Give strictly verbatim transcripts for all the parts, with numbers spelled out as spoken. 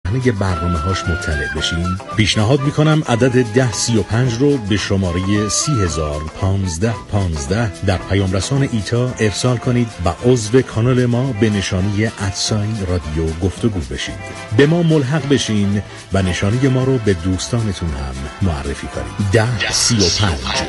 همه برنامه هاش مطلع بشین؟ پیشنهاد میکنم عدد ده سی و پنج رو به شماره سی هزار پانزده پانزده در پیام رسان ایتا ارسال کنید و عضو کانال ما به نشانی ادساین رادیو گفتگو بشید. به ما ملحق بشین و نشانی ما رو به دوستانتون هم معرفی کنید. ده سی و پنج.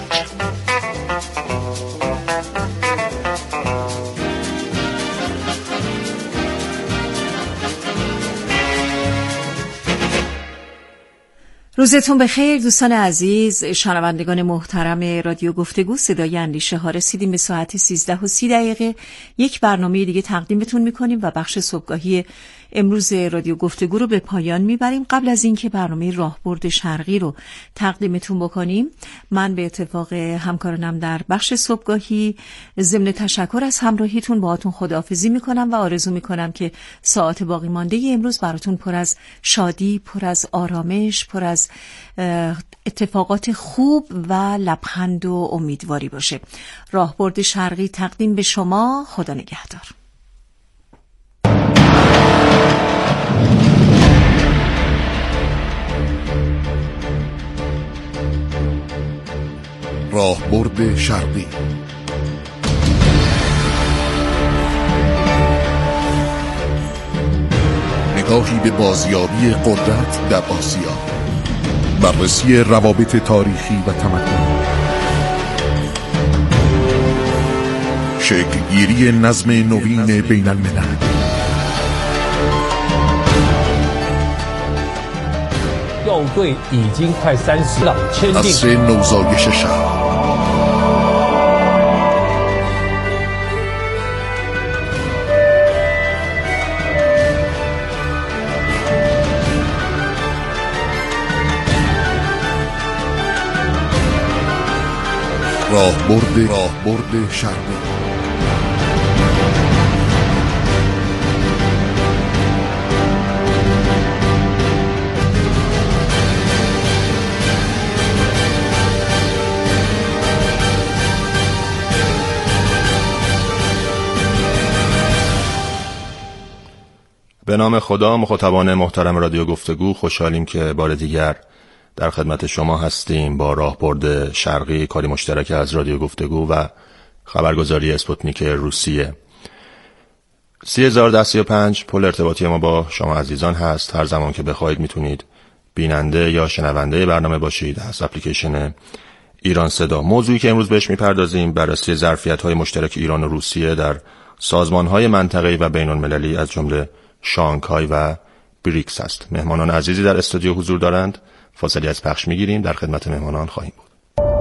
روزتون بخیر دوستان عزیز، شنوندگان محترم رادیو گفتگو صدای اندیشه ها. رسیدیم به ساعت سیزده و سی دقیقه. یک برنامه دیگه تقدیمتون میکنیم و بخش صبحگاهی امروز رادیو گفتگو رو به پایان میبریم. قبل از اینکه برنامه راهبرد شرقی رو تقدیمتون بکنیم، من به اتفاق همکارانم در بخش صبحگاهی ضمن تشکر از همراهیتون باهاتون خداحافظی میکنم و آرزو میکنم که ساعت باقی مانده امروز براتون پر از شادی، پر از آرامش، پر از اتفاقات خوب و لبخند و امیدواری باشه. راهبرد شرقی تقدیم به شما. خدا نگهدار. راهبرد شرقی، نگاهی به بازیابی قدرت در آسیا، بررسی روابط تاریخی و تمدنی، شکل‌گیری نظم نوین بین الملل، عصر نوزایش شهر، راهبرد راهبرد شرقی. به نام خدا. مخاطبان محترم رادیو گفتگو، خوشحالیم که بار دیگر در خدمت شما هستیم با راهبرد شرقی، کاری مشترک از رادیو گفتگو و خبرگزاری اسپوتنیک روسیه. سی هزار و سی و پنج پل ارتباطی ما با شما عزیزان هست. هر زمان که بخواید میتونید بیننده یا شنونده برنامه باشید از اپلیکیشن ایران صدا. موضوعی که امروز بهش میپردازیم بررسی ظرفیت‌های مشترک ایران و روسیه در سازمان‌های منطقه‌ای و بین‌المللی از جمله شانگهای و بریکس است. مهمانان عزیزی در استودیو حضور دارند. فاصله از پخش میگیریم، در خدمت مهمانان خواهیم بود.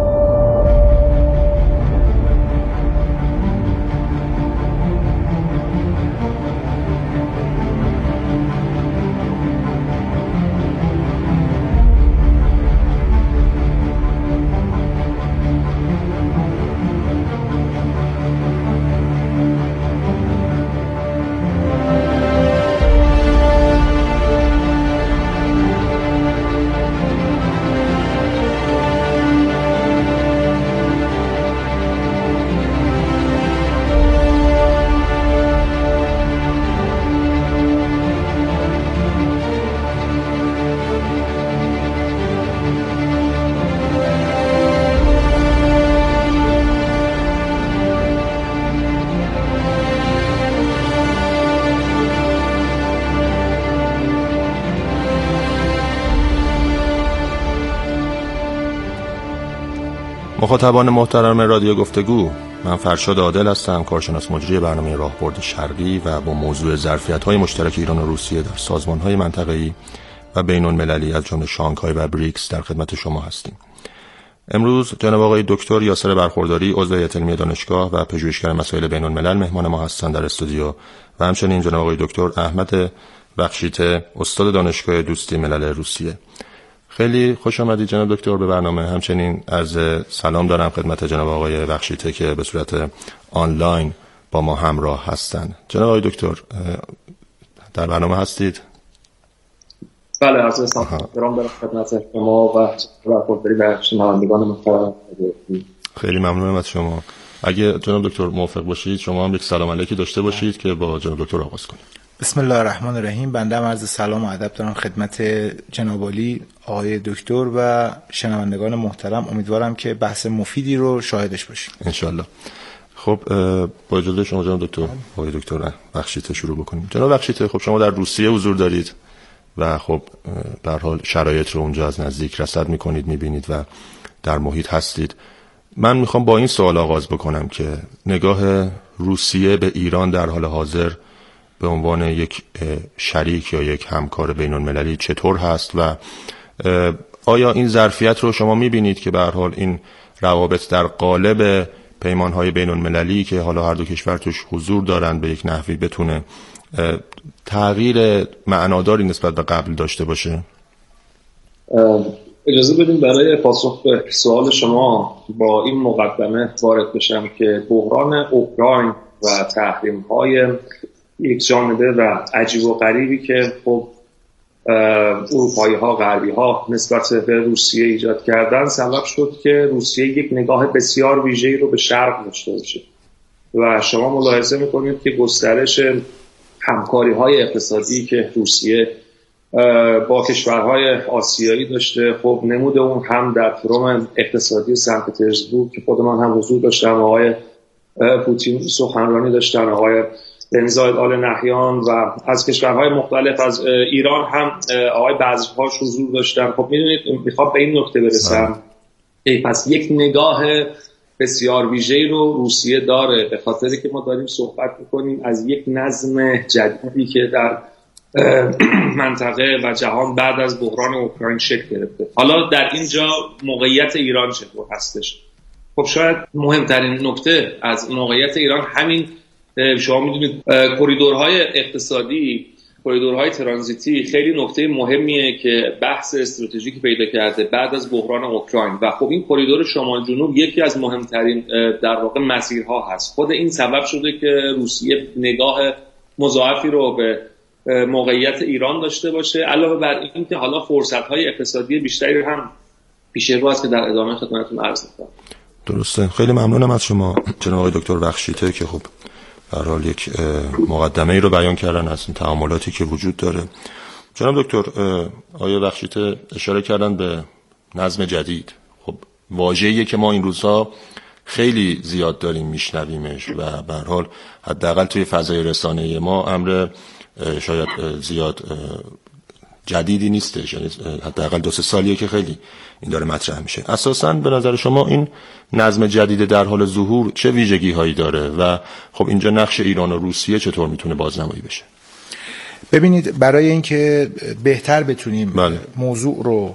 مخاطبان محترم رادیو گفتگو، من فرشاد عادل هستم، کارشناس مجری برنامه راهبرد شرقی و با موضوع ظرفیت‌های مشترک ایران و روسیه در سازمان‌های منطقه‌ای و بین‌المللی از جمله شانگهای و بریکس در خدمت شما هستیم. امروز جناب آقای دکتر یاسر برخورداری، عضو هیئت علمی دانشگاه و پژوهشگر مسائل بین‌الملل مهمان ما هستند در استودیو و همچنین جناب آقای دکتر احمد بخشیته، استاد دانشگاه دوستی ملل روسیه. خیلی خوش آمدید جناب دکتر به برنامه. همچنین از سلام دارم خدمت جناب آقای بخشیته که به صورت آنلاین با ما همراه هستند. جناب آقای دکتر در برنامه هستید؟ بله، عرض سلام دارم خدمت شما و راهبردی و شنوندگان محترم. خیلی ممنونم از شما. اگه جناب دکتر موافق باشید شما هم یک سلام علیکی داشته باشید که با جناب دکتر آغاز کنیم. بسم الله الرحمن الرحیم. بنده عرض سلام و ادب دارم خدمت جناب عالی آقای دکتر و شنوندگان محترم. امیدوارم که بحث مفیدی رو شاهدش باشیم انشالله. خب با اجازه شما جناب دکتر، آقای دکتر بخشیته شروع بکنیم. جناب بخشیته، خب شما در روسیه حضور دارید و خب به هر حال شرایط رو اونجا از نزدیک رصد میکنید، میبینید و در محیط هستید. من میخوام با این سوال آغاز بکنم که نگاه روسیه به ایران در حال حاضر به عنوان یک شریک یا یک همکار بین المللی چطور هست و آیا این ظرفیت رو شما میبینید که به هر حال این روابط در قالب پیمانهای بین المللی که حالا هر دو کشور توش حضور دارن به یک نحوی بتونه تغییر معناداری نسبت به قبل داشته باشه؟ اجازه بدین برای پاسخ به سوال شما با این مقدمه وارد بشم که بحران اوکراین و تحریم‌های یک جانبه و عجیب و غریبی که خب اروپایی‌ها غربی‌ها نسبت به روسیه ایجاد کردن سبب شد که روسیه یک نگاه بسیار ویژه‌ای رو به شرق داشته باشه و شما ملاحظه می‌کنید که گسترش همکاری‌های اقتصادی که روسیه با کشورهای آسیایی داشته، خب نمود اون هم در فروم اقتصادی سن پترزبورگ که خودمان هم حضور داشتن، آقای پوتین سخنرانی داشتن، آقای بنزاید آل نهیان و از کشورهای مختلف از ایران هم آقای بعضی‌هاش حضور داشتن. خب میدونید میخوام به این نکته برسم که پس یک نگاه بسیار ویژه‌ای رو روسیه داره به خاطری که ما داریم صحبت میکنیم از یک نظم جدیدی که در منطقه و جهان بعد از بحران اوکراین شکل گرفته. حالا در اینجا موقعیت ایران چطور هستش؟ خب شاید مهمترین نکته از موقعیت ایران همین شما میدونید کریدورهای اقتصادی، کریدورهای ترانزیتی خیلی نکته مهمیه که بحث استراتژیکی پیدا کرده بعد از بحران اوکراین و خب این کریدور شمال جنوب یکی از مهمترین در واقع مسیرها هست. خود این سبب شده که روسیه نگاه مضاعفی رو به موقعیت ایران داشته باشه، علاوه بر این که حالا فرصت‌های اقتصادی بیشتری هم پیش رو هست که در ادامه خدمتتون عرض می‌کنم. درسته. خیلی ممنونم از شما جناب آقای دکتر بخشیته که خب به هر حال یک مقدمه‌ای رو بیان کردن از این تعاملاتی که وجود داره. جناب دکتر آقای بخشیته اشاره کردن به نظم جدید. خب واژه‌ایه که ما این روزها خیلی زیاد داریم میشنویمش و به هر حال حداقل توی فضای رسانه‌ای ما امر شاید زیاد جدیدی نیستش، یعنی حداقل دو سه سالیه که خیلی این داره مطرح میشه. اساساً به نظر شما این نظم جدید در حال ظهور چه ویژگی هایی داره و خب اینجا نقش ایران و روسیه چطور میتونه بازنمایی بشه؟ ببینید، برای اینکه بهتر بتونیم بله. موضوع رو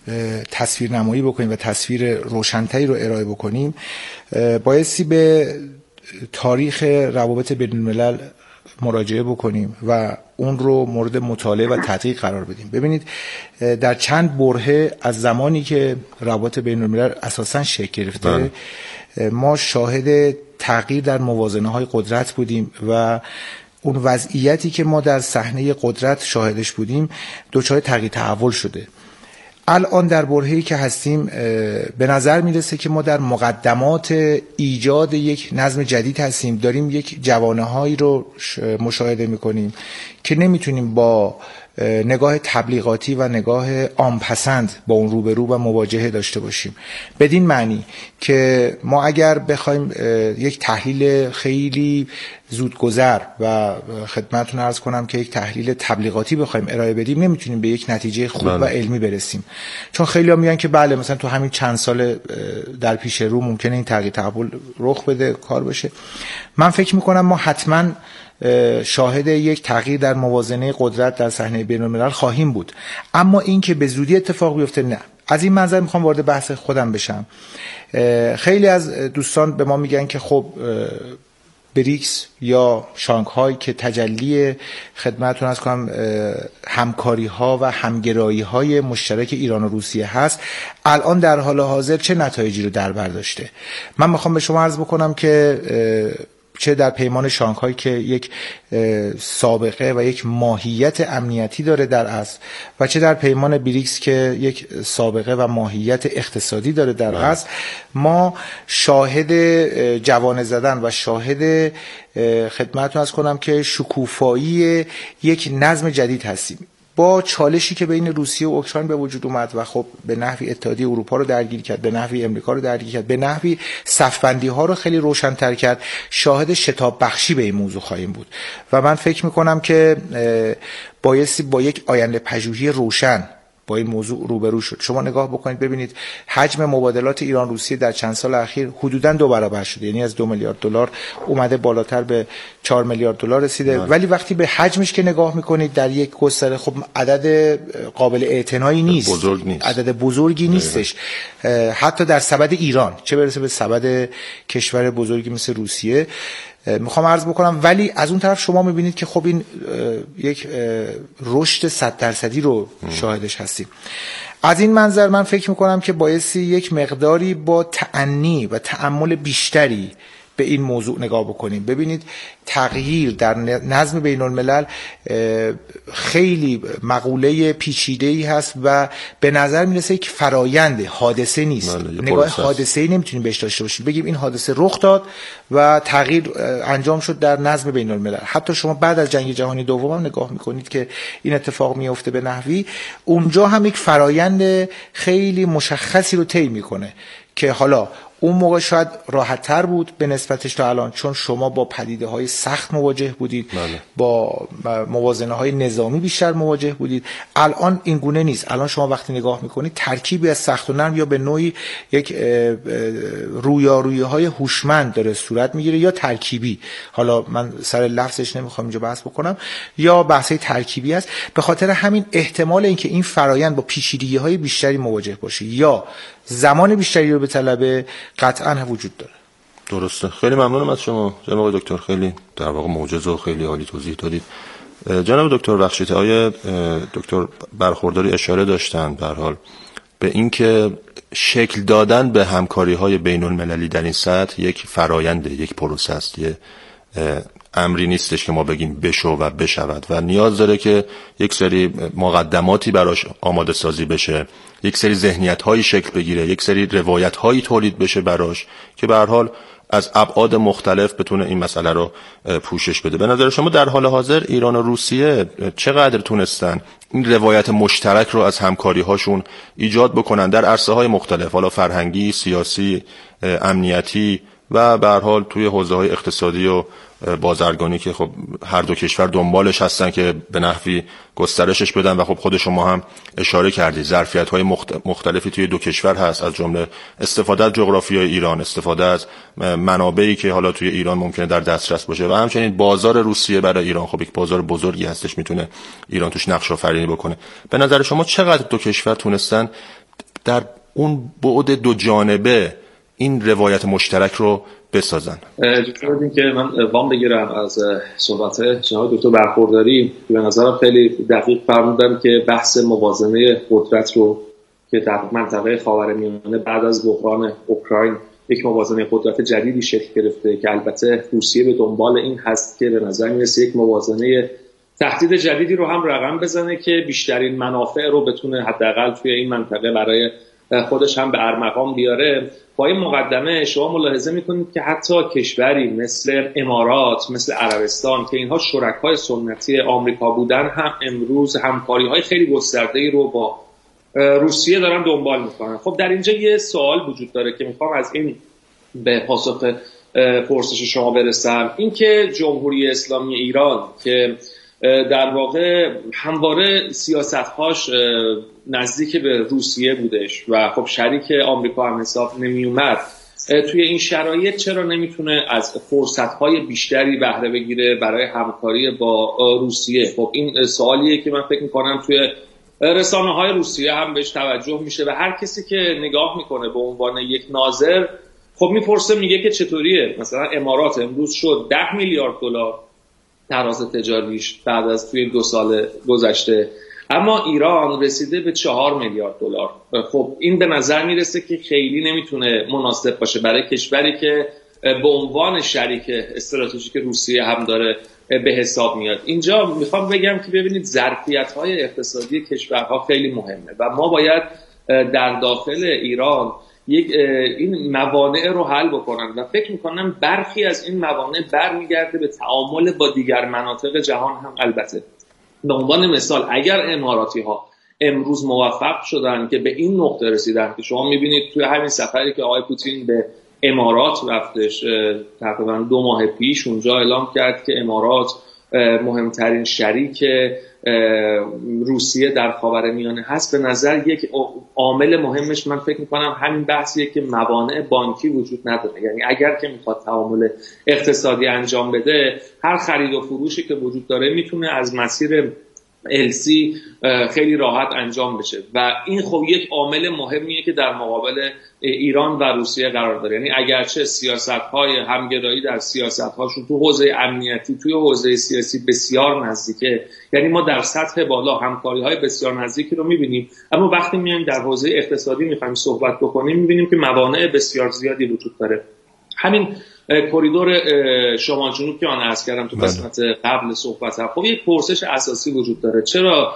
تصویر نمایی بکنیم و تصویر روشن‌تری رو ارائه بکنیم، بایستی به تاریخ روابط بین الملل مراجعه بکنیم و اون رو مورد مطالعه و تدقیق قرار بدیم. ببینید، در چند برهه از زمانی که روابط بین الملل اساساً شکل گرفته بله. ما شاهد تغییر در موازنه‌های قدرت بودیم و اون وضعیتی که ما در صحنه قدرت شاهدش بودیم دچار تغییر تحول شده. الان در برهه‌ای که هستیم به نظر میرسه که ما در مقدمات ایجاد یک نظم جدید هستیم. داریم یک جوانه‌هایی رو مشاهده میکنیم که نمیتونیم با نگاه تبلیغاتی و نگاه عامپسند با اون روبرو و مواجهه داشته باشیم. بدین معنی که ما اگر بخوایم یک تحلیل خیلی زودگذر و خدمتتون عرض کنم که یک تحلیل تبلیغاتی بخوایم ارائه بدیم، نمیتونیم به یک نتیجه خوب بله. و علمی برسیم. چون خیلی‌ها میگن که بله مثلا تو همین چند سال در پیش رو ممکنه این تغییر تحول رخ بده، کار بشه. من فکر میکنم ما حتما شاهد یک تغییر در موازنه قدرت در صحنه بین الملل خواهیم بود، اما این که به زودی اتفاق بیفته نه. از این منظر میخوام وارد بحث خودم بشم. خیلی از دوستان به ما میگن که خب بریکس یا شانگهای که تجلی خدمتتون از کنم همکاری ها و همگرایی های مشترک ایران و روسیه هست، الان در حال حاضر چه نتایجی رو در بر داشته؟ من میخوام به شما عرض بکنم که چه در پیمان شانگهای که یک سابقه و یک ماهیت امنیتی داره در اصل و چه در پیمان بریکس که یک سابقه و ماهیت اقتصادی داره در اصل، ما شاهد جوانه زدن و شاهد خدمتتون عرض کنم که شکوفایی یک نظم جدید هستیم. با چالشی که بین روسیه و اوکراین به وجود اومد و خب به نحوی اتحادیه اروپا رو درگیر کرد، به نحوی امریکا رو درگیر کرد، به نحوی صفبندی ها رو خیلی روشن‌تر کرد، شاهد شتاب بخشی به این موضوع خواهیم بود و من فکر می‌کنم که بایستی با یک آینده پژوهی روشن با این موضوع روبرو شد. شما نگاه بکنید ببینید حجم مبادلات ایران روسیه در چند سال اخیر حدوداً دو برابر شده، یعنی از دو میلیارد دلار اومده بالاتر به چهار میلیارد دلار رسیده. نه. ولی وقتی به حجمش که نگاه میکنید در یک گستره خب عدد قابل اعتنایی نیست. بزرگ نیست، عدد بزرگی نیستش، حتی در سبد ایران چه برسه به سبد کشور بزرگی مثل روسیه. میخوام عرض بکنم ولی از اون طرف شما میبینید که خب این یک رشد صد درصدی رو شاهدش هستیم. از این منظر من فکر میکنم که بایستی یک مقداری با تأنی و تأمل بیشتری به این موضوع نگاه بکنیم. ببینید تغییر در نظم بین الملل خیلی مقوله پیچیده‌ای هست و به نظر میرسه یک فرایند، حادثه نیست. نگاه حادثه‌ای نمیتونیم بهش داشته باشیم بگیم این حادثه رخ داد و تغییر انجام شد در نظم بین الملل. حتی شما بعد از جنگ جهانی دوم هم نگاه میکنید که این اتفاق میفته به نحوی، اونجا هم یک فرایند خیلی مشخصی رو طی میکنه که حالا اون موقع شاید راحت تر بود به نسبتش تا الان، چون شما با پدیده های سخت مواجه بودید. بله. با موازنه های نظامی بیشتر مواجه بودید. الان این گونه نیست. الان شما وقتی نگاه میکنید ترکیبی از سخت و نرم یا به نوعی یک رویارویی های هوشمند داره صورت میگیره یا ترکیبی، حالا من سر لفظش نمیخوام اینجا بحث بکنم، یا بحث ترکیبی است. به خاطر همین احتمال اینکه این فرایند با پیچیدگی های بیشتری مواجه باشه یا زمان بیشتری رو به طلب قطعاً وجود داره. درسته. خیلی ممنونم از شما جناب آقای دکتر، خیلی در واقع موجز و خیلی عالی توضیح دادید. جناب دکتر بخشیده، آقای دکتر برخورداری اشاره داشتن به هر حال به اینکه شکل دادن به همکاری‌های بین‌المللی در این سطح یک فرآیند، یک پروسه است، یه امری نیستش که ما بگیم بشو و بشود و نیاز داره که یک سری مقدماتی براش آماده سازی بشه، یک سری ذهنیت‌هایی شکل بگیره، یک سری روایت‌هایی تولید بشه براش که به هر حال از ابعاد مختلف بتونه این مسئله رو پوشش بده. به نظر شما در حال حاضر ایران و روسیه چقدر تونستن این روایت مشترک رو از همکاری‌هاشون ایجاد بکنن در عرصه‌های مختلف، حالا فرهنگی، سیاسی، امنیتی و به هر حال توی حوزه‌های اقتصادی و بازرگانی که خب هر دو کشور دنبالش هستن که به نحوی گسترشش بدن و خب خود شما هم اشاره کردید ظرفیت‌های مختلفی توی دو کشور هست، از جمله استفاده از جغرافیای ایران، استفاده از منابعی که حالا توی ایران ممکنه در دسترس باشه و همچنین بازار روسیه برای ایران خب یک بازار بزرگی هستش، میتونه ایران توش نقش آفرینی بکنه. به نظر شما چقدر دو کشور تونستن در اون بعد دو جانبه این روایت مشترک رو بسازن؟ دکتر بودین که من وام بگیرم از صحبت جناب دکتر برخورداری که به نظرم خیلی دقیق فرمودن که بحث موازنه قدرت رو که در منطقه خاورمیانه بعد از بحران اوکراین یک موازنه قدرت جدیدی شکل گرفته که البته روسیه به دنبال این هست که به نظر میرسه یک موازنه تهدید جدیدی رو هم رقم بزنه که بیشترین منافع رو بتونه حداقل توی این منطقه برای خودش هم به ارمغان بیاره. با این مقدمه شما ملاحظه میکنید که حتی کشوری مثل امارات، مثل عربستان که اینها شرکای سنتی آمریکا بودن هم امروز همکاری‌های خیلی گسترده‌ای رو با روسیه دارن دنبال میکنن. خب در اینجا یه سوال وجود داره که میخوام از این به پاسخ پرسش شما برسم، این که جمهوری اسلامی ایران که در واقع همواره سیاست‌هاش نزدیک به روسیه بودش و خب شریک آمریکا هم حساب نمی اومد، توی این شرایط چرا نمیتونه از فرصت‌های بیشتری بهره بگیره برای همکاری با روسیه؟ خب این سوالیه که من فکر می‌کنم توی رسانه‌های روسیه هم بهش توجه میشه و هر کسی که نگاه میکنه به عنوان یک ناظر خب میپرسه، میگه که چطوریه مثلا امارات امروز شد ده میلیارد دلار تراز تجاریش بعد از توی دو سال گذشته، اما ایران رسیده به چهار میلیارد دلار. خب این به نظر میرسه که خیلی نمیتونه مناسب باشه برای کشوری که به عنوان شریک استراتژیک روسیه هم داره به حساب میاد. اینجا میخوام بگم که ببینید ظرفیت‌های اقتصادی کشورها خیلی مهمه و ما باید در داخل ایران یک این موانع رو حل بکنن و فکر میکنم برخی از این موانع برمیگرده به تعامل با دیگر مناطق جهان هم. البته به عنوان مثال اگر اماراتی ها امروز موفق شدن که به این نقطه رسیدن که شما میبینید توی همین سفری که آقای پوتین به امارات رفتش تقریبا دو ماه پیش، اونجا اعلام کرد که امارات مهمترین شریک روسیه در خاورمیانه هست. به نظر یک عامل مهمش من فکر میکنم همین بحثیه که موانع بانکی وجود نداره. یعنی اگر که میخواد تعامل اقتصادی انجام بده، هر خرید و فروشی که وجود داره میتونه از مسیر السی خیلی راحت انجام بشه و این خب یک عامل مهمیه که در مقابل ایران و روسیه قرار داره. یعنی اگرچه سیاست‌های همگرایی در سیاست‌هاشون تو حوزه امنیتی، توی حوزه سیاسی بسیار نزدیکه، یعنی ما در سطح بالا همکاری‌های بسیار نزدیکی رو می‌بینیم، اما وقتی میایم در حوزه اقتصادی می‌خوایم صحبت بکنیم می‌بینیم که موانع بسیار زیادی وجود داره. همین کریدور شمال جنوب که آن عرض کردم تو قسمت قبل صحبتم، خب یک پرسش اساسی وجود داره. چرا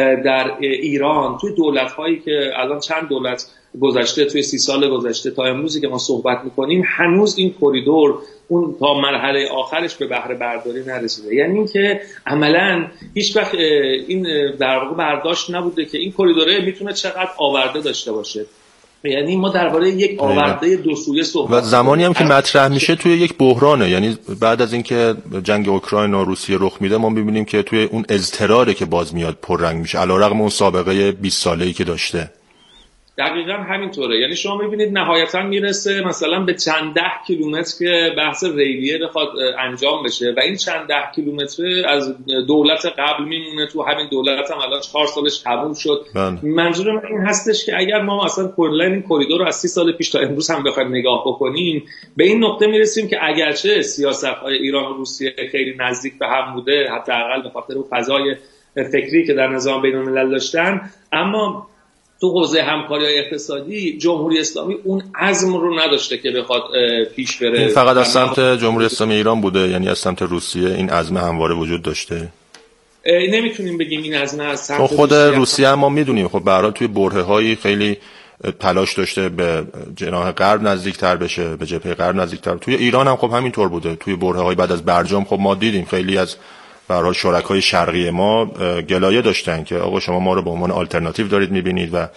در ایران توی دولت‌هایی که الان چند دولت گذشته، توی سی سال گذشته تا امروزی که ما صحبت می‌کنیم، هنوز این کریدور اون تا مرحله آخرش به بهره برداری نرسیده؟ یعنی اینکه عملاً هیچ وقت این در واقع برداشت نبوده که این کریدوره میتونه چقدر آورده داشته باشه. یعنی ما درباره یک آورده دو سویه صحبت و زمانی هم که مطرح میشه توی یک بحرانه. یعنی بعد از اینکه جنگ اوکراین و روسیه رخ میده ما میبینیم که توی اون اضطراره که باز میاد پررنگ میشه، علیرغم اون سابقه بیست ساله‌ای که داشته. دقیقاً همینطوره. یعنی شما میبینید نهایتاً میرسه مثلا به چند ده کیلومتر که بحث ریلیه بخواد انجام بشه و این چند ده کیلومتر از دولت قبل میمونه، تو همین دولت هم الان چهار سالش تموم شد. منظور من این هستش که اگر ما مثلا کلا این کریدور رو از سی سال پیش تا امروز هم بخوایم نگاه بکنیم، به این نقطه میرسیم که اگرچه سیاست‌های ایران و روسیه خیلی نزدیک به هم بوده، حداقل به خاطر اون فضای فکری که در نظام بین‌الملل داشتن، اما تو حوزه همکاری اقتصادی جمهوری اسلامی اون عزم رو نداشته که بخواد پیش بره. این فقط از سمت جمهوری اسلامی ایران بوده؟ یعنی از سمت روسیه این عزم همواره وجود داشته؟ نمیتونیم بگیم این عزم از سمت خود روسیه, روسیه هم ما میدونیم خب به هر حال توی برهه‌های خیلی تلاش داشته به جناح غرب نزدیکتر بشه، به جبهه غرب نزدیکتر. توی ایران هم خب همینطور بوده. توی برهه‌های بعد از برجام خب ما دیدیم خیلی از به هر حال شرکای شرقی ما گلایه داشتن که آقا شما ما رو به عنوان آلترناتیو دارید می‌بینید و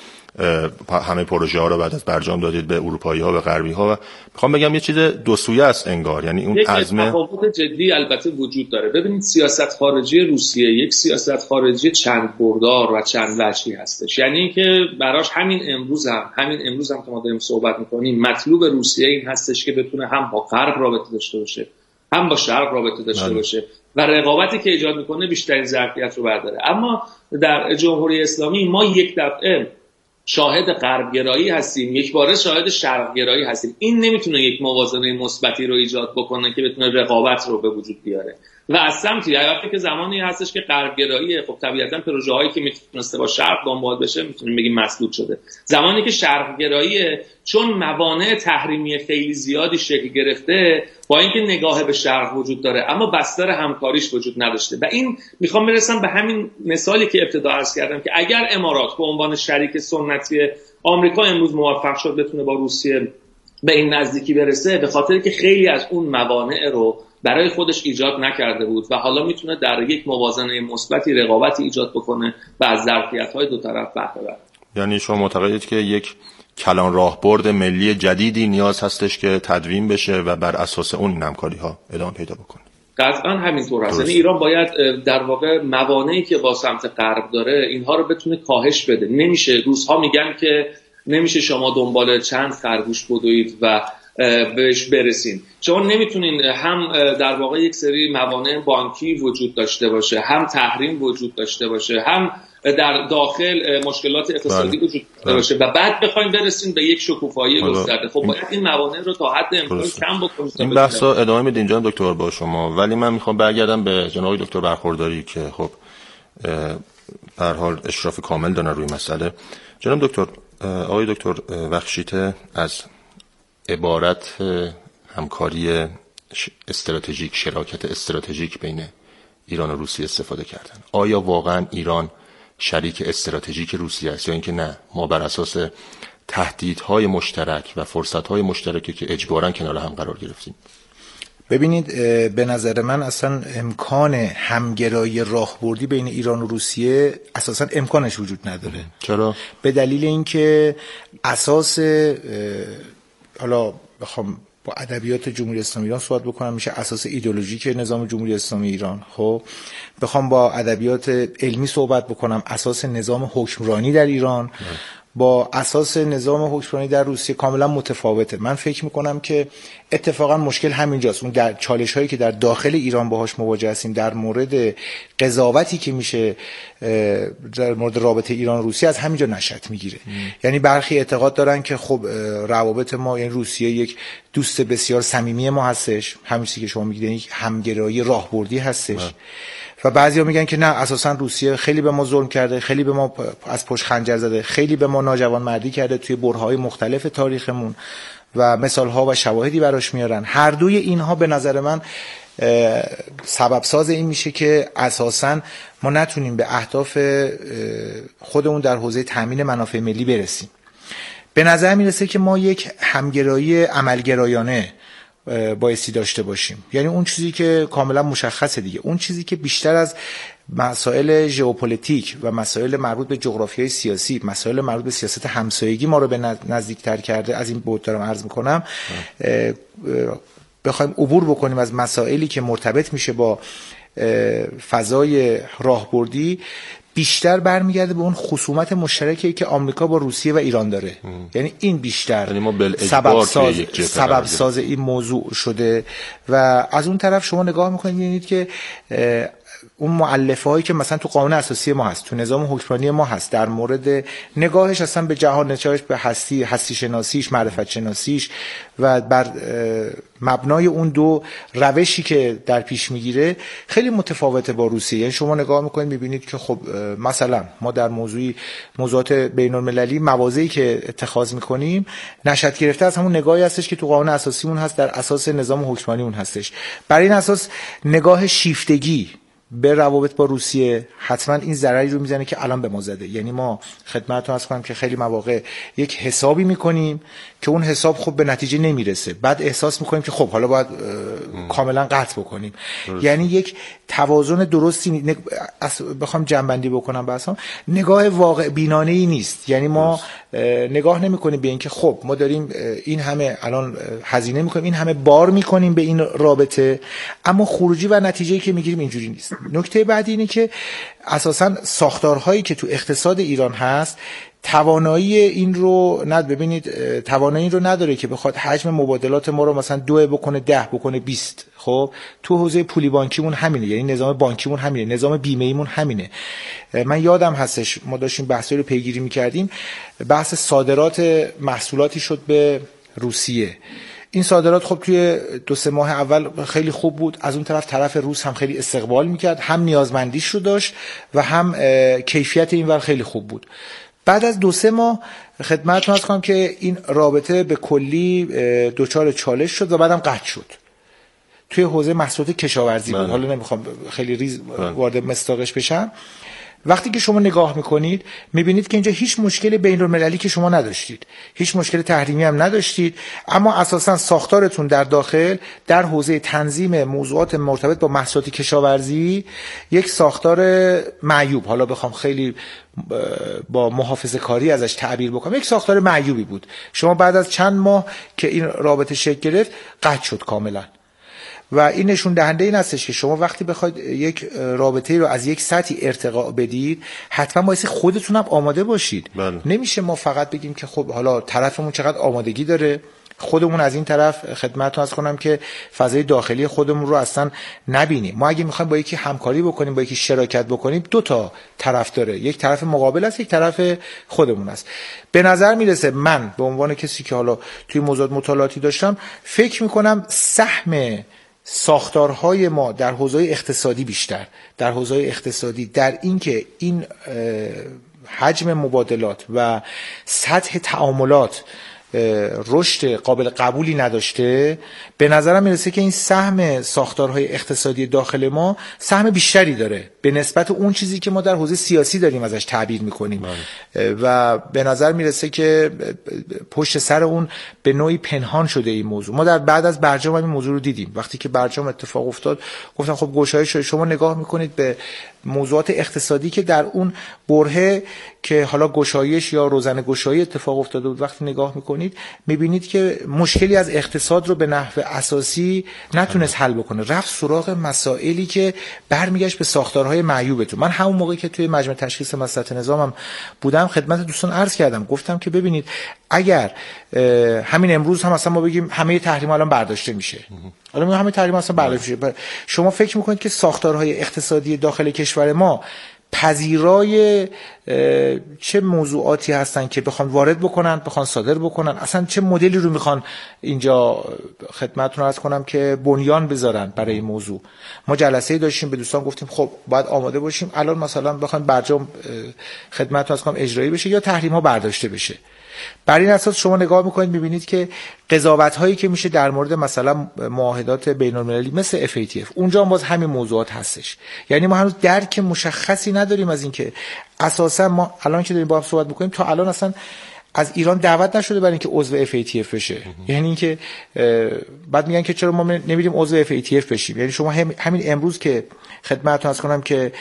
همه پروژه ها رو بعد از برجام دادید به اروپایی‌ها و غربی‌ها. و میخوام بگم یه چیز دو سویه است انگار. یعنی اون عزم، یک تفاوت جدی البته وجود داره. ببینید سیاست خارجی روسیه یک سیاست خارجی چند بردار و چند وجهی هستش. یعنی اینکه براش همین امروز هم همین امروز هم که ما داریم صحبت می‌کنیم مطلوب روسیه این هستش که بتونه هم با غرب رابطه داشته باشه، هم با شرق رابطه داشته باشه و رقابتی که ایجاد میکنه بیشترین ظرفیت رو برداره. اما در جمهوری اسلامی ما یک دفعه شاهد غربگرایی هستیم، یک باره شاهد شرقگرایی هستیم. این نمیتونه یک موازنه مثبتی رو ایجاد بکنه که بتونه رقابت رو به وجود بیاره. و از سمتی البته که زمانی هستش که غربگرایی خب طبیعتا پروژه هایی که میتونسته با شرق دنبال بشه میتونیم بگیم مسدود شده. زمانی که شرقگرایی چون موانع تحریمی خیلی زیادی شکل گرفته، با اینکه نگاه به شرق وجود داره اما بستر همکاریش وجود نداشته. و این میخوام برسم به همین مثالی که ابتدا عرض کردم که اگر امارات به عنوان شریک سنتی آمریکا امروز موفق شد بتونه با روسیه به این نزدیکی برسه، به خاطر که خیلی از اون موانع رو برای خودش ایجاد نکرده بود و حالا میتونه در یک موازنه مثبتی رقابتی ایجاد بکنه و از ظرفیت‌های دو طرف بهره ببره. یعنی شما معتقدید که یک کلان راهبرد ملی جدیدی نیاز هستش که تدوین بشه و بر اساس اون همکاری‌ها ادامه پیدا بکنه؟ قطعاً همینطور هست. یعنی ایران باید در واقع موانعی که با سمت غرب داره اینها رو بتونه کاهش بده. نمیشه، روزها میگن که نمیشه شما دنبال چند خرگوش بدوید و بهش برسین. شما نمیتونین هم در واقع یک سری موانع بانکی وجود داشته باشه، هم تحریم وجود داشته باشه، هم در داخل مشکلات اقتصادی بله. وجود داشته باشه و بعد بخوایم برسیم به یک شکوفایی گسترده. خب باید این موانع رو تا حد امکان کم بکنیم. این بحث رو ادامه میدین جناب دکتر با شما، ولی من میخوام برگردم به جناب دکتر برخورداری که خب به هر حال اشراف کامل دارن روی مسئله. جناب دکتر، آقای دکتر وخشیته از عبارت همکاری استراتژیک، شراکت استراتژیک بین ایران و روسیه استفاده کردن. آیا واقعا ایران شریک استراتژیک روسیه است یا اینکه نه، ما بر اساس تهدیدهای مشترک و فرصتهای مشترکی که اجباراً کنار هم قرار گرفتیم؟ ببینید، به نظر من اصلا امکان همگرایی راهبردی بین ایران و روسیه اساسا امکانش وجود نداره. چرا؟ به دلیل اینکه اساس، حالا بخوام با ادبیات جمهوری اسلامی ایران صحبت بکنم، میشه اساس ایدئولوژیک نظام جمهوری اسلامی ایران. خب بخوام با ادبیات علمی صحبت بکنم، اساس نظام حکمرانی در ایران اه. با اساس نظام حکمرانی در روسیه کاملا متفاوته. من فکر میکنم که اتفاقا مشکل همینجاست. اون در چالش هایی که در داخل ایران باهاش مواجه هستیم در مورد قضاوتی که میشه در مورد رابطه ایران روسیه از همینجا نشأت میگیره. یعنی برخی اعتقاد دارن که خب روابط ما، یعنی روسیه یک دوست بسیار صمیمی ما هستش، همین چیزی که شما میگید یک همگرایی راهبردی هستش اه. و بعضیا میگن که نه، اساسا روسیه خیلی به ما ظلم کرده، خیلی به ما از پشت خنجر زده، خیلی به ما ناجوانمردی کرده توی برهه‌های مختلف تاریخمون و مثال‌ها و شواهدی براش میارن. هر دوی اینها به نظر من سبب ساز این میشه که اساسا ما نتونیم به اهداف خودمون در حوزه تامین منافع ملی برسیم. به نظر میرسه که ما یک همگرایی عملگرایانه بایستی داشته باشیم. یعنی اون چیزی که کاملا مشخصه دیگه، اون چیزی که بیشتر از مسائل ژئوپلیتیک و مسائل مربوط به جغرافیای سیاسی، مسائل مربوط به سیاست همسایگی ما رو به نزدیکتر کرده، از این بود دارم عرض میکنم، بخوایم عبور بکنیم از مسائلی که مرتبط میشه با فضای راهبردی، بیشتر برمیگرده به اون خصومت مشترکی که آمریکا با روسیه و ایران داره. ام. یعنی این بیشتر یعنی سبب ساز سبب ساز این موضوع شده. و از اون طرف شما نگاه میکنید میبینید که اون مؤلفه هایی که مثلا تو قانون اساسی ما هست، تو نظام حکمرانی ما هست، در مورد نگاهش اصلا به جهان، نگاهش به هستی، هستی شناسیش، معرفت شناسیش و بر مبنای اون دو روشی که در پیش میگیره خیلی متفاوته با روسیه. یعنی شما نگاه میکنید میبینید که خب مثلا ما در موضوعی موضوعات بین المللی مواضعی که اتخاذ میکنیم نشأت گرفته از همون نگاهی هستش که تو قانون اساسیمون هست، در اساس نظام حکمرانیمون هستش. برای این اساس نگاه شیفتگی به روابط با روسیه حتما این ضرری رو میزنه که الان به ما زده. یعنی ما خدمتتون عرض کنم که خیلی مواقع یک حسابی میکنیم که اون حساب خب به نتیجه نمیرسه، بعد احساس میکنیم که خب حالا باید کاملا قطع بکنیم. درست. یعنی یک توازن درستی بخوام جنبندی بکنم بحثم، نگاه واقع بینانه ای نیست. یعنی ما درست. نگاه نمیکنیم به این که خب ما داریم این همه الان هزینه میکنیم، این همه بار میکنیم به این رابطه، اما خروجی و نتیجه‌ای که میگیریم اینجوری نیست. نکته بعدی اینه که اساساً ساختارهایی که تو اقتصاد ایران هست توانایی این رو ند ببینید توانایی این رو نداره که بخواد حجم مبادلات ما رو مثلا دو بکنه ده بکنه بیست. خب تو حوزه پولی بانکیمون همینه، یعنی نظام بانکیمون همینه، نظام بیمه ایمون همینه. من یادم هستش ما داشتیم بحثی رو پیگیری می‌کردیم، بحث صادرات محصولاتی شد به روسیه. این صادرات خب توی دو سه ماه اول خیلی خوب بود، از اون طرف طرف روس هم خیلی استقبال میکرد، هم نیازمندیش رو داشت و هم کیفیت این ور خیلی خوب بود. بعد از دو سه ماه خدمتتون عرض کنم که این رابطه به کلی دچار چالش شد و بعدم قطع شد. توی حوزه محصولات کشاورزی بود. حالا نمیخوام خیلی ریز وارد مستاقش بشم. وقتی که شما نگاه میکنید میبینید که اینجا هیچ مشکل بین المللی که شما نداشتید، هیچ مشکل تحریمی هم نداشتید، اما اساسا ساختارتون در داخل در حوزه تنظیم موضوعات مرتبط با محصولات کشاورزی یک ساختار معیوب، حالا بخوام خیلی با محافظه کاری ازش تعبیر بکنم، یک ساختار معیوبی بود. شما بعد از چند ماه که این رابطه شکل گرفت قطع شد کاملا. و این نشون دهنده این هستش که شما وقتی بخواید یک رابطه رو از یک سطحی ارتقا بدید حتما باید خودتون هم آماده باشید. بله. نمیشه ما فقط بگیم که خب حالا طرفمون چقدر آمادگی داره، خودمون از این طرف خدمتتون عرض کنم که فضای داخلی خودمون رو اصلا نبینیم. ما اگه میخوایم با یکی همکاری بکنیم، با یکی شراکت بکنیم، دو تا طرف داره، یک طرف مقابل است، یک طرف خودمون است. به نظر میرسه من به عنوان کسی که حالا توی موضوعات مطالعاتی داشتم فکر میکنم سهم ساختارهای ما در حوزه اقتصادی بیشتر در حوزه اقتصادی در این که این حجم مبادلات و سطح تعاملات رشد قابل قبولی نداشته، به نظرم میرسه که این سهم ساختارهای اقتصادی داخل ما سهم بیشتری داره به نسبت اون چیزی که ما در حوزه سیاسی داریم ازش تعبیر میکنیم و به نظر میرسه که پشت سر اون به نوعی پنهان شده این موضوع. ما در بعد از برجام این موضوع رو دیدیم. وقتی که برجام اتفاق افتاد گفتن خب گشایش شما نگاه میکنید به موضوعات اقتصادی که در اون برهه که حالا گشایش یا روزنه گشایی اتفاق افتاده بود، وقتی نگاه میکنید میبینید که مشکلی از اقتصاد رو به نحو اساسی نتونست حل بکنه، رفت سراغ مسائلی که برمیگشت به ساختارهای معیوبتون. من همون موقعی که توی مجمع تشخیص مصلحت نظامم بودم خدمت دوستان عرض کردم، گفتم که ببینید اگر همین امروز هم اصلا ما بگیم همه تحریم الان برداشته میشه، الان همه تحریم اصلا برداشته میشه، شما فکر میکنید که ساختارهای اقتصادی داخل کشور ما پذیرای چه موضوعاتی هستن که بخوان وارد بکنن، بخوان صادر بکنن، اصلا چه مدلی رو میخوان اینجا خدمتتون عرض کنم که بنیان بذارن برای این موضوع؟ ما جلسه داشتیم، به دوستان گفتیم خب باید آماده باشیم الان مثلا بخوایم برجام خدمتتون عرض کنم اجرایی بشه یا تحریم ها برداشته بشه. بر این اساس شما نگاه میکنید میبینید که قضاوت هایی که میشه در مورد مثلا معاهدات بین المللی مثل اف ای تی اف اونجا هم باز همین موضوعات هستش. یعنی ما هنوز درک مشخصی نداریم از اینکه اساسا ما الان که داریم با هم صحبت میکنیم تا الان اصلا از ایران دعوت نشده برای اینکه عضو اف ای تی اف بشه. یعنی اینکه بعد میگن که چرا ما نمیریم عضو اف ای تی اف بشیم. یعنی شما هم همین امروز که خدمتتون عرض کنم که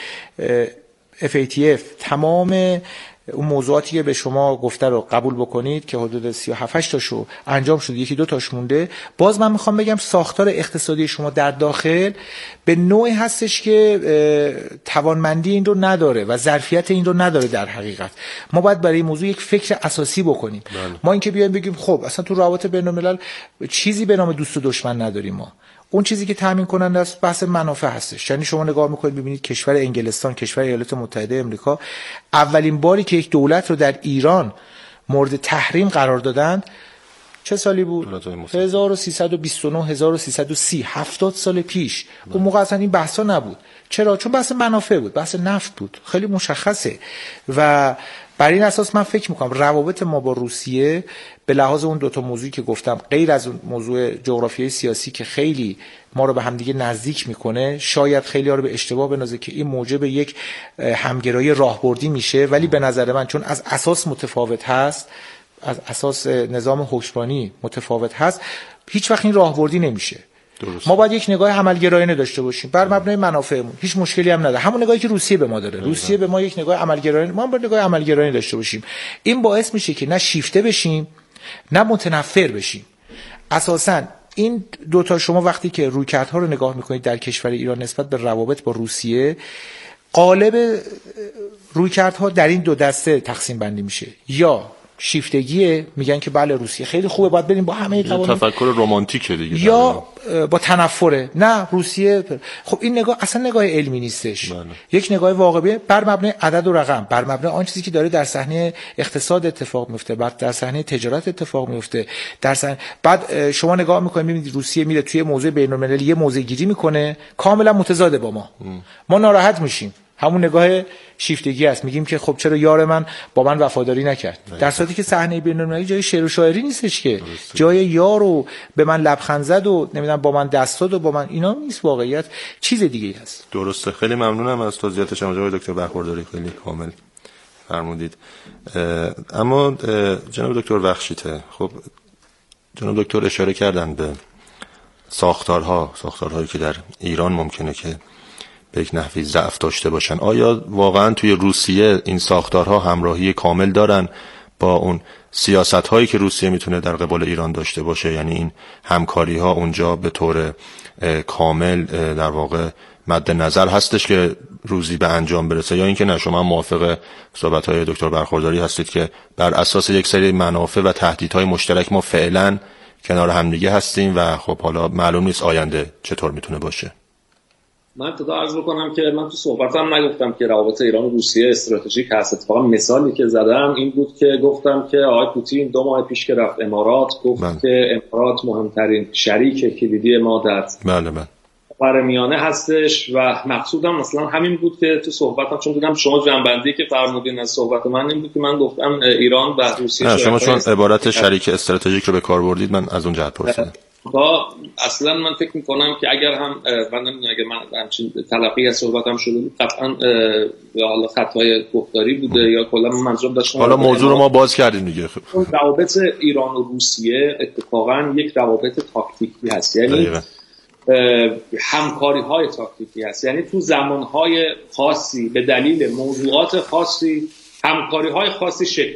اف ای تی اف تمام اون موضوعاتی که به شما گفته رو قبول بکنید که حدود سی و هفت تاشو انجام شد، یکی دو تاش مونده، باز من میخوام بگم ساختار اقتصادی شما در داخل به نوعی هستش که توانمندی این رو نداره و ظرفیت این رو نداره. در حقیقت ما باید برای این موضوع یک فکر اساسی بکنیم. بله. ما اینکه بیایم بگیم خب اصلا تو روابط بین الملل چیزی به نام دوست و دشمن نداریم، ما اون چیزی که تامین کننده است بحث منافع هستش. یعنی شما نگاه میکنید ببینید کشور انگلستان، کشور ایالات متحده آمریکا اولین باری که یک دولت رو در ایران مورد تحریم قرار دادند چه سالی بود؟ هزار و سیصد و بیست و نه هزار و سیصد و سی، هفتاد سال پیش. بله. اون موقع اصلا این بحثا نبود. چرا؟ چون بحث منافع بود، بحث نفت بود، خیلی مشخصه. و بر این اساس من فکر میکنم روابط ما با روسیه به لحاظ اون دوتا موضوعی که گفتم، غیر از اون موضوع جغرافیای سیاسی که خیلی ما رو به همدیگه نزدیک میکنه، شاید خیلی ها رو به اشتباه بندازه که این موجب یک همگرایی راهبردی میشه، ولی به نظر من چون از اساس متفاوت هست، از اساس نظام حکمرانی متفاوت هست، هیچ وقت این راهبردی نمیشه. درست. ما باید یک نگاه عملگرایانه داشته باشیم بر مبنای منافعمون، هیچ مشکلی هم نداره. همون نگاهی که روسیه به ما داره. درست. روسیه به ما یک نگاه عملگرایانه، ما هم باید نگاه عملگرایانه داشته باشیم. این باعث میشه که نه شیفته بشیم نه متنفر بشیم. اساساً این دوتا شما وقتی که رویکردها رو نگاه میکنید در کشور ایران نسبت به روابط با روسیه، قالب رویکردها در این دو دسته تقسیم بندی میشه. یا شیفتگیه، میگن که بله روسیه خیلی خوبه باید بریم با همه قوانین، تفکر رمانتیکه دیگه، یا با تنفره نه روسیه. خب این نگاه اصلا نگاه علمی نیستش. بله. یک نگاه واقعی بر مبنای عدد و رقم، بر مبنای آن چیزی که داره در صحنه اقتصاد اتفاق میفته، بعد در صحنه تجارت اتفاق میفته، در صحنه بعد شما نگاه میکنید میبینید روسیه میره توی موضوع بین‌المللی یه موضع گیری میکنه کاملا متضاد با ما. ام. ما ناراحت میشیم. همون نگاه شیفتگی است، میگیم که خب چرا یار من با من وفاداری نکرد، در صورتی که صحنه بین‌المللی جای شعر و شاعری نیستش که، جای یار و به من لبخند زد و نمیدونم با من دست داد و با من اینا نیست، واقعیت چیز دیگه است. درسته. خیلی ممنونم از توضیحات شما جناب دکتر برخورداری، خیلی کامل فرمودید. اما جناب دکتر بخشیته، خب جناب دکتر اشاره کردن به ساختارها ساختارهایی که در ایران ممکنه که به یک نحوی ضعف داشته باشن. آیا واقعا توی روسیه این ساختارها همراهی کامل دارن با اون سیاست‌هایی که روسیه میتونه در قبال ایران داشته باشه؟ یعنی این همکاری‌ها اونجا به طور کامل در واقع مد نظر هستش که روزی به انجام برسه، یا اینکه نه شما موافق صحبت‌های دکتر برخورداری هستید که بر اساس یک سری منافع و تهدیدهای مشترک ما فعلا کنار همدیگه هستیم و خب حالا معلوم نیست آینده چطور میتونه باشه؟ من ابتدا عرض بکنم که من تو صحبتم نگفتم که روابط ایران و روسیه استراتژیک هست. اتفاقا مثالی که زدم این بود که گفتم که آقای پوتین دو ماه پیش که رفت امارات گفت بله. که امارات مهمترین شریک کلیدی ما در بله بله. خاورمیانه هستش و مقصودم مثلا همین بود که تو صحبتم، چون دیدم شما جنبندی که فرمودین از صحبت من این بود که من گفتم ایران و روسیه، شما چون عبارت شریک استراتژیک رو به کار بردید من از اون جهت پرسیدم. با اصلا من فکر میکنم که اگر هم من اگر من همچین تلقی از صحبتم شده بود قطعا حالا خطای گفتاری بوده یا کلا منظورم داشتم. حالا موضوع رو ما باز کردیم دیگه. روابط ایران و روسیه اتفاقا یک روابط تاکتیکی هست، یعنی همکاری های تاکتیکی هست، یعنی تو زمان های خاصی به دلیل موضوعات خاصی همکاری های خاصی شکل